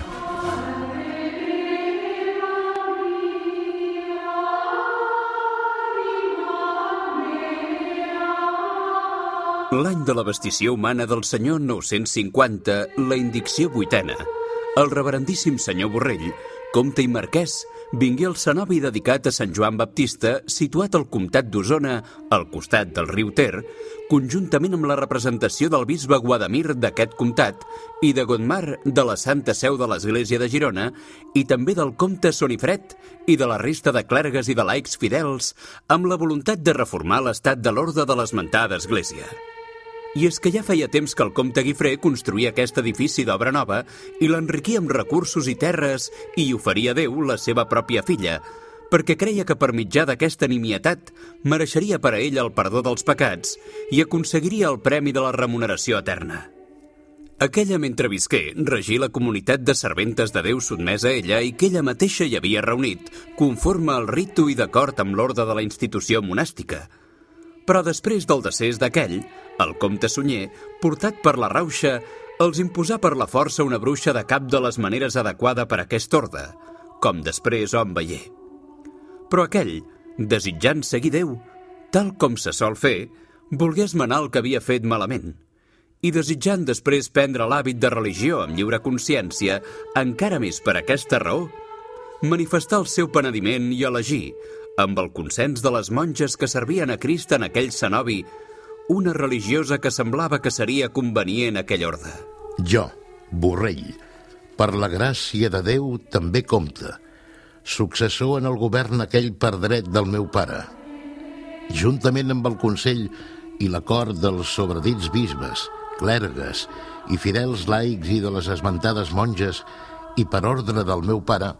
L'any de la bestició humana del senyor 950, la indicció 8a. El reverendíssim senyor Borrell, comte i marquès, vingué al cenobi dedicat a Sant Joan Baptista, situat al comtat d'Osona, al costat del riu Ter, conjuntament amb la representació del bisbe Guadamir d'aquest comtat i de Godmar de la Santa Seu de l'Església de Girona i també del comte Sonifret i de la resta de clergues i de laics fidels amb la voluntat de reformar l'estat de l'ordre de l'esmentada església. I és que ja feia temps que el comte Guifré construïa aquest edifici d'obra nova i l'enriquia amb recursos i terres i hi oferia a Déu la seva pròpia filla, perquè creia que per mitjà d'aquesta nimietat mereixeria per a ell el perdó dels pecats i aconseguiria el premi de la remuneració eterna. Aquella mentre visqué, regí la comunitat de serventes de Déu sotmesa a ella i que ella mateixa hi havia reunit, conforme al ritu i d'acord amb l'ordre de la institució monàstica. Però després del decés d'aquell, el comte Sunyer, portat per la rauxa, els imposà per la força una bruixa de cap de les maneres adequada per a aquest ordre, com després hom veié. Però aquell, desitjant seguir Déu, tal com se sol fer, volgué esmenar el que havia fet malament, i desitjant després prendre l'hàbit de religió amb lliure consciència, encara més per aquesta raó, manifestar el seu penediment i elegir, amb el consens de les monges que servien a Crist en aquell cenobi, una religiosa que semblava que seria convenient aquell orde. Jo, Borrell, per la gràcia de Déu també compte, successor en el govern aquell per dret del meu pare. Juntament amb el Consell i l'acord dels sobredits bisbes, clergues i fidels laics i de les esmentades monges, i per ordre del meu pare,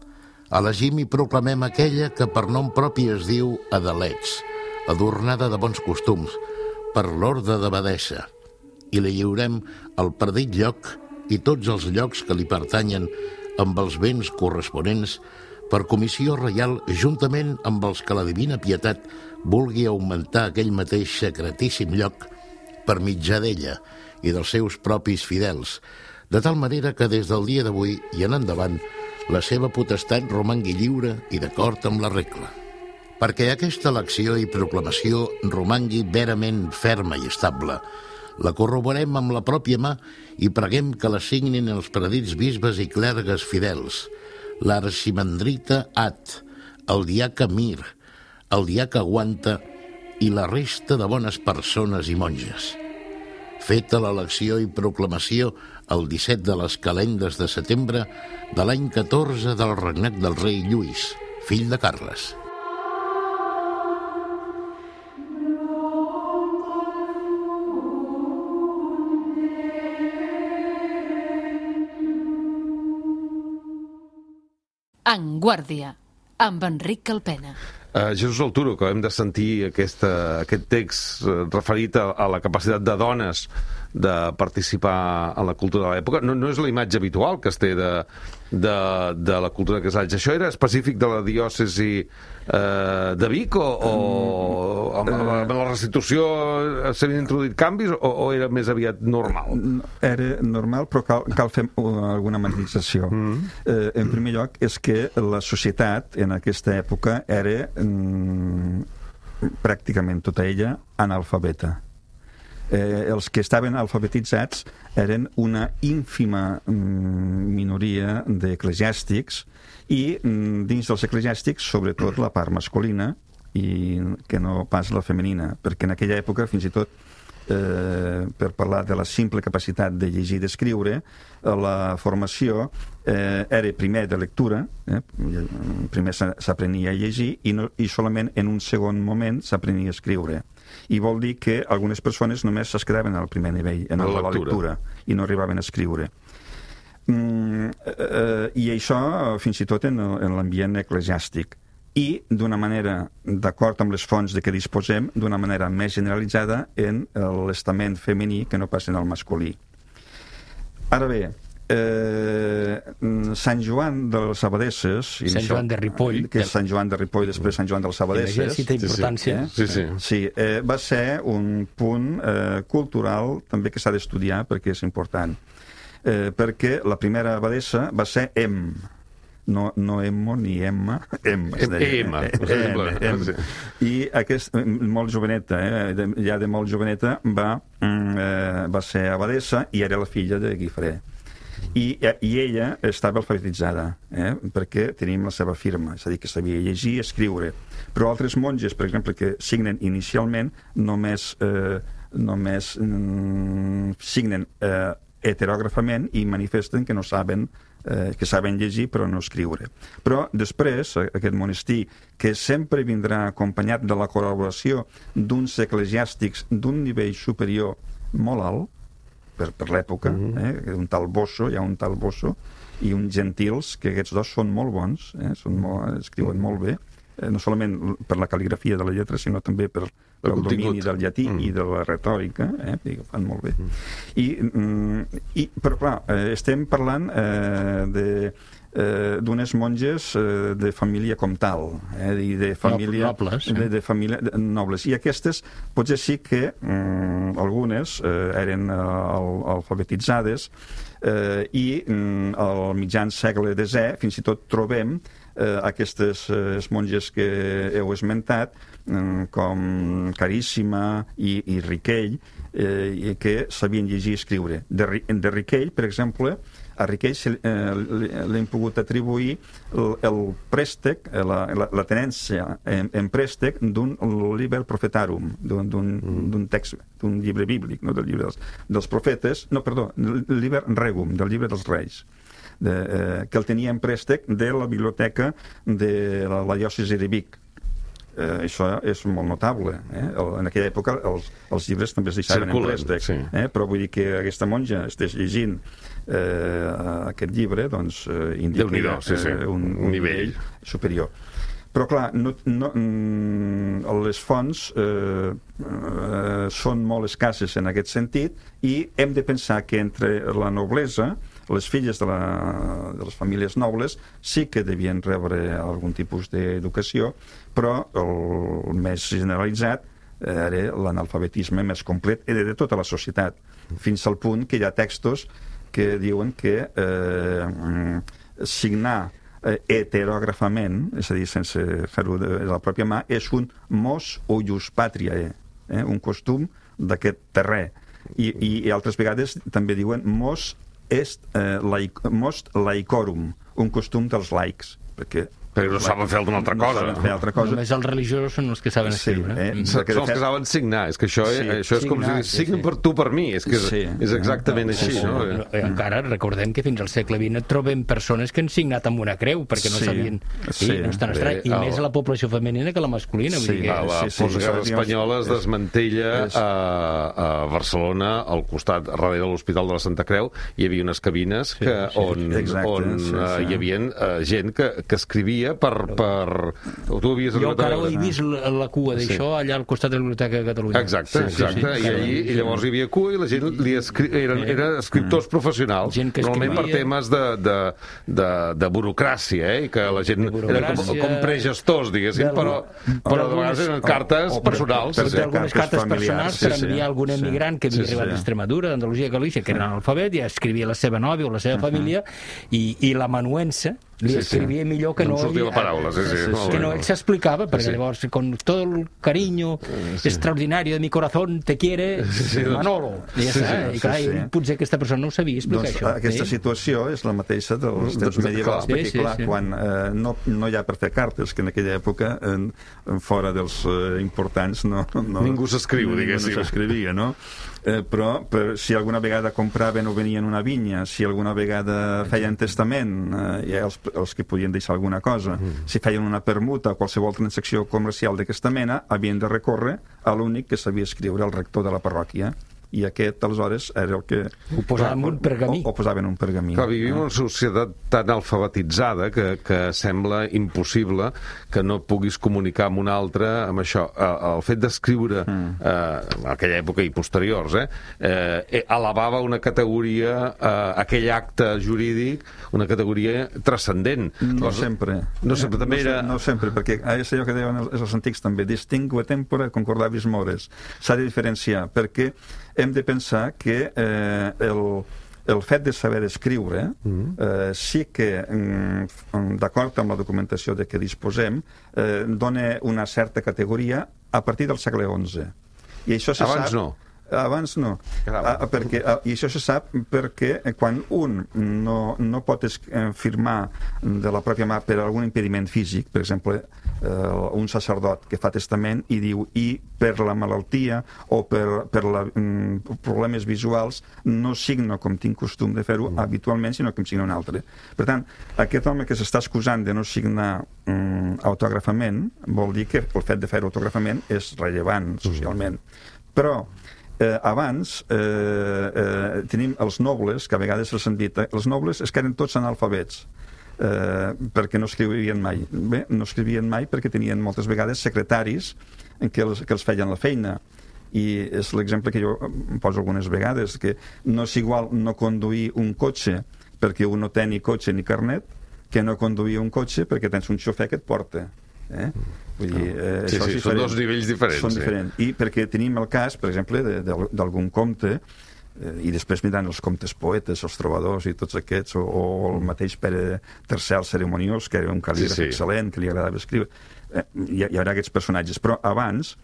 elegim i proclamem aquella que per nom propi es diu Adelets, adornada de bons costums, per l'ordre d'abadessa, i li lliurem el predit lloc i tots els llocs que li pertanyen amb els béns corresponents per comissió reial juntament amb els que la Divina Pietat vulgui augmentar aquell mateix secretíssim lloc per mitjà d'ella i dels seus propis fidels, de tal manera que des del dia d'avui i en endavant la seva potestat romangui lliure i d'acord amb la regla. Perquè aquesta elecció i proclamació romangui verament ferma i estable, la corroborem amb la pròpia mà i preguem que la signin els predits bisbes i clergues fidels, l'arximandrita At, el diaca Mir, el diaca Guanta i la resta de bones persones i monges. Feta l'elecció i proclamació el 17 de les calendes de setembre de l'any 14 del regnat del rei Lluís, fill de Carles. En Guàrdia, amb Enric Calpena. Jesús Alturo, que hem de sentir aquest text referit a la capacitat de dones de participar en la cultura de l'època. No és la imatge habitual que es té de la cultura casals. Això era específic de la diòcesi de Vic o amb la restitució s'havien introduït canvis o era més aviat normal? Era normal, però cal fer alguna matisació. En primer lloc, és que la societat en aquesta època era pràcticament tota ella analfabeta. Els que estaven alfabetitzats eren una ínfima minoria d'eclesiàstics i dins dels eclesiàstics sobretot la part masculina i que no pas la femenina, perquè en aquella època fins i tot per parlar de la simple capacitat de llegir i d'escriure, la formació era primer de lectura, primer s'aprenia a llegir i solament en un segon moment s'aprenia a escriure. I vol dir que algunes persones només es quedaven al primer nivell, en la lectura, i no arribaven a escriure. I això fins i tot en l'ambient eclesiàstic. I d'una manera, d'acord amb les fonts de què disposem, d'una manera més generalitzada en l'estament femení que no pas en el masculí. Ara bé, Sant Joan de les Abadesses, Sant Joan de Ripoll, que és Sant Joan de Ripoll, després Sant Joan de les Abadesses, va ser un punt cultural també que s'ha d'estudiar perquè és important, perquè la primera abadessa va ser no Emmo ni Emma, Emma. I molt joveneta, ja de molt joveneta va ser abadessa i era la filla de Guifré. I ella estava alfabetitzada, perquè tenim la seva firma, és a dir, que sabia llegir i escriure. Però altres monges, per exemple, que signen inicialment, només signen heterògrafament i manifesten que no saben que saben llegir però no escriure. Però després, aquest monestir, que sempre vindrà acompanyat de la col·laboració d'uns eclesiàstics d'un nivell superior molt alt, per l'època, un tal Bosso, hi ha un tal Bosso, i uns gentils, que aquests dos són molt bons, escriuen molt bé, no solament per la cal·ligrafia de la lletra, sinó també per el domini del llatí i de la retòrica, que ho fan molt bé. Però clar, estem parlant d'unes monges de família comtal, i de família nobles. I aquestes potser sí que algunes eren alfabetitzades, i al mitjan segle X fins i tot trobem aquestes monges que heu esmentat, com Caríssima i Riquell, que sabien llegir i escriure. De Riquell, per exemple, a Riquell l'hem pogut atribuir el préstec, la tenència en préstec d'un Liber Prophetarum, d'un text, d'un llibre bíblic, no, del llibre dels profetes, no, perdó, Liber Regum, del llibre dels reis, que el tenia en préstec de la biblioteca de la diòcesi de Vic. Això és molt notable. En aquella època els llibres també es deixaven en préstec, però vull dir que aquesta monja estigués llegint aquest llibre, doncs indica un nivell superior. Però clar, les fonts són molt escasses en aquest sentit, i hem de pensar que entre la noblesa, les filles de les famílies nobles sí que devien rebre algun tipus d'educació, però el més generalitzat era l'analfabetisme més complet, era de tota la societat, fins al punt que hi ha textos que diuen que signar heterògrafament, és a dir, sense fer-ho de la pròpia mà, és un mos uius patriae, un costum d'aquest terrer. I altres vegades també diuen mos laicorum, un costum dels laics, perquè no saben fer alguna altra cosa. Només els religiosos són els que saben escriure. Són els que saben signar. És que això és com si signen per tu, per mi. És exactament així. Encara recordem que fins al segle XX trobem persones que han signat amb una creu, perquè no sabien... No és tan estrany. I més a la població femenina que la masculina. A la postguerra espanyola es desmantella a Barcelona, al costat, darrere de l'Hospital de la Santa Creu, hi havia unes cabines on hi havia gent que escrivia per... Tu havies... Jo encara ho he vist la cua d'això allà al costat de la Biblioteca de Catalunya. Exacte. I llavors hi havia cua i la gent eren escriptors professionals, normalment per temes de burocràcia, i que la gent era com pregestors, diguéssim, però de vegades eren cartes personals. Algunes cartes personals per enviar algun emigrant que havia arribat d'Extremadura, d'Andalusia, Galícia, que era analfabet, i escrivia la seva nòvia o la seva família, i l'amanuense li escrivia millor que no sortia la paraula, que no ell s'explicava, perquè llavors con todo el cariño extraordinario de mi corazón te quiere Manolo, i ja està, i clar, potser aquesta persona no ho sabia explicar això. Aquesta situació és la mateixa dels temps medievals, perquè clar, quan no hi ha per fer cartes, que en aquella època fora dels importants ningú s'escriu, diguéssim. No s'escrivia, no? Però si alguna vegada compraven o venien una vinya, si alguna vegada feien testament, els que podien deixar alguna cosa, si feien una permuta o qualsevol transacció comercial d'aquesta mena, havien de recórrer a l'únic que sabia escriure, el rector de la parròquia, i aquest, aleshores, era el que... Ho posaven en un pergamí. Ho posaven en un pergamí. Clar, vivim en una societat tan alfabetitzada que sembla impossible que no puguis comunicar amb un altre amb això. El fet d'escriure en aquella època i posteriors, elevava una categoria, aquell acte jurídic, una categoria transcendent. No sempre. No sempre, també era... No sempre, perquè és allò que deien els antics també, distingue tempora concordavis mores. S'ha de diferenciar, perquè hem de pensar que el fet de saber escriure sí que, d'acord amb la documentació de què disposem, dona una certa categoria a partir del segle XI. I això se Abans sap... no. Abans no. I això se sap perquè quan un no pot firmar de la pròpia mà per algun impediment físic, per exemple, un sacerdot que fa testament i diu i per la malaltia o per problemes visuals no signo com tinc costum de fer-ho habitualment, sinó que em signa un altre. Per tant, aquest home que s'està excusant de no signar autògrafament vol dir que el fet de fer autògrafament és rellevant socialment. Però abans tenim els nobles, que a vegades se'ls han dit, els nobles es que eren tots analfabets. perquè no escrivien mai. Bé, no escrivien mai perquè tenien moltes vegades secretaris que els feien la feina. I és l'exemple que jo poso algunes vegades, que no és igual no conduir un cotxe perquè un no té ni cotxe ni carnet que no conduir un cotxe perquè tens un xofer que et porta. Vull dir, són dos nivells diferents. Són diferents. I perquè tenim el cas, per exemple, d'algun comte, i després mirant els comtes poetes, els trobadors i tots aquests, o el mateix Pere III el Cerimoniós, que era un calígraf excel·lent, que li agradava escriure. Hi haurà aquests personatges. Però abans,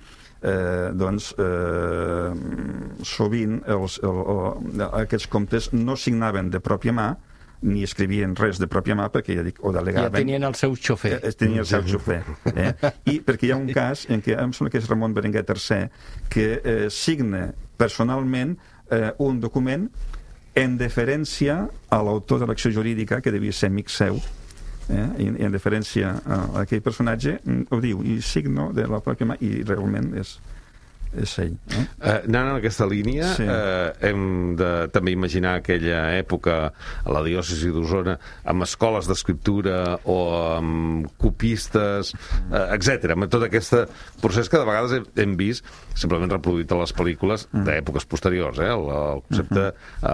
sovint aquests comtes no signaven de pròpia mà ni escrivien res de pròpia mà perquè o delegaven... Ja tenien el seu xofer. Tenien el seu xofer. I perquè hi ha un cas en què em sembla que és Ramon Berenguer III que signa personalment un document en deferència a l'autor de l'acció jurídica, que devia ser amic seu, i en deferència a aquell personatge ho diu, i signo de la pròpia mà, i realment és ell. Anant en aquesta línia, hem de també imaginar aquella època a la diòcesi d'Osona amb escoles d'escriptura o amb copistes, etc. Amb tot aquest procés que de vegades hem vist simplement reproduït a les pel·lícules d'èpoques posteriors, el concepte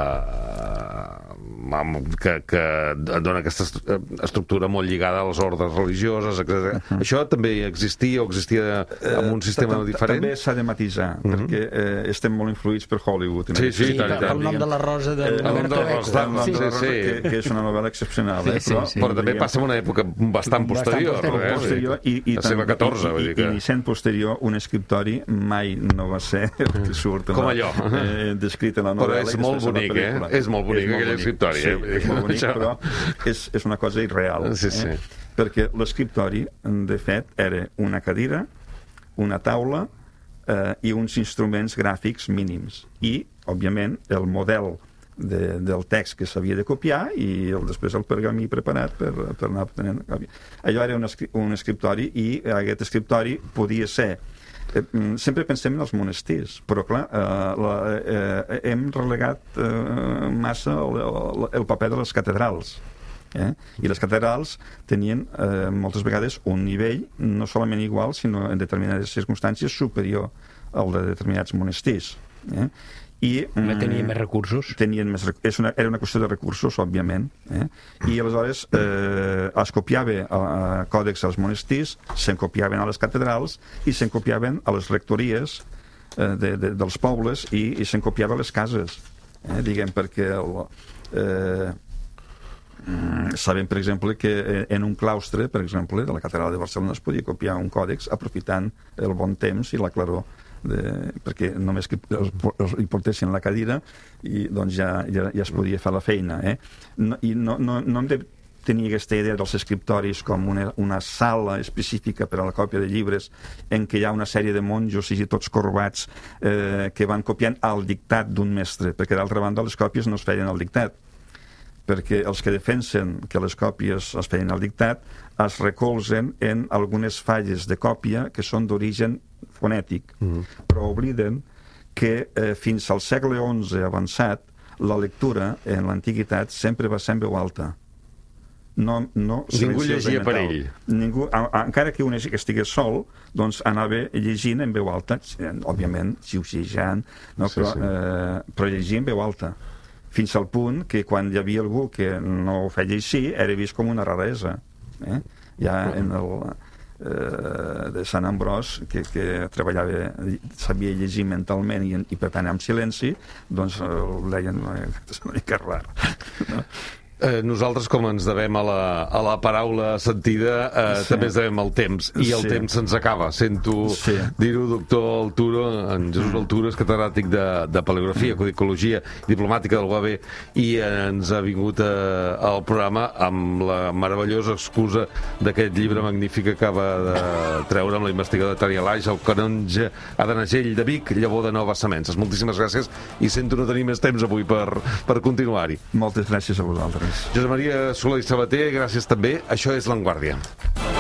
que dona aquesta estructura molt lligada a les ordes religioses, etc. Això també existia o existia amb un sistema diferent? També s'ha de matisar, perquè estem molt influïts per Hollywood. Sí, el nom de la Rosa de Roberto Eco, que és una novel·la excepcional, però també passa en una època bastant posterior, i la seva 14, vull dir que... I sent posterior, un escriptori mai no va ser el que surt com allò descrit en la novel·la. Però és molt bonic, és molt bonic aquell escriptori. Sí, és molt bonic, però és una cosa irreal. Perquè l'escriptori, de fet, era una cadira, una taula i uns instruments gràfics mínims. I, òbviament, el model del text que s'havia de copiar i després el pergamí preparat per anar obtenint còpia. Allò era un escriptori, i aquest escriptori podia ser... Sempre pensem en els monestirs, però clar, hem relegat massa el paper de les catedrals. I les catedrals tenien moltes vegades un nivell no solament igual, sinó en determinades circumstàncies superior al de determinats monestirs. I tenia més recursos. Era una qüestió de recursos, òbviament, i aleshores es copiava còdex als monestirs, se'n copiaven a les catedrals i se'n copiaven a les rectories dels pobles i se'n copiava a les cases, diguem, perquè sabem, per exemple, que en un claustre, per exemple, de la catedral de Barcelona es podia copiar un còdex aprofitant el bon temps i la claror, perquè només que hi portessin la cadira i doncs ja es podia fer la feina. I no hem de tenir aquesta idea dels escriptoris com una sala específica per a la còpia de llibres en què hi ha una sèrie de monjos i tots corbats que van copiant al dictat d'un mestre, perquè d'altra banda les còpies no es feien al dictat, perquè els que defensen que les còpies es feien al dictat es recolzen en algunes falles de còpia que són d'origen fonètic, però obliden que fins al segle XI avançat la lectura en l'antiguitat sempre va ser en veu alta. Ningú llegia per ell. Encara que un estigués sol, doncs anava llegint en veu alta, òbviament xiuxiejant, però llegia en veu alta, fins al punt que quan hi havia algú que no ho feia així era vist com una raresa. Ja en el de Sant Ambròs, que treballava, sabia llegir mentalment i per tant amb silenci, doncs ho deien és una mica rar. Nosaltres, com ens devem a la paraula sentida, també ens devem al temps, i el temps se'ns acaba. Sento dir-ho, doctor Alturo, en Jesús Alturo és catedràtic de paleografia, codicologia i diplomàtica del UAB, i ens ha vingut al programa amb la meravellosa excusa d'aquest llibre magnífic que acaba de treure amb la investigadora Tània Laix, El canonge Adenagell de Vic, llavor de noves semences. Moltíssimes gràcies, i sento no tenir més temps avui per continuar-hi. Moltes gràcies a vosaltres. Josep Maria Solé i Sabater, gràcies també. Això és L'Avantguàrdia.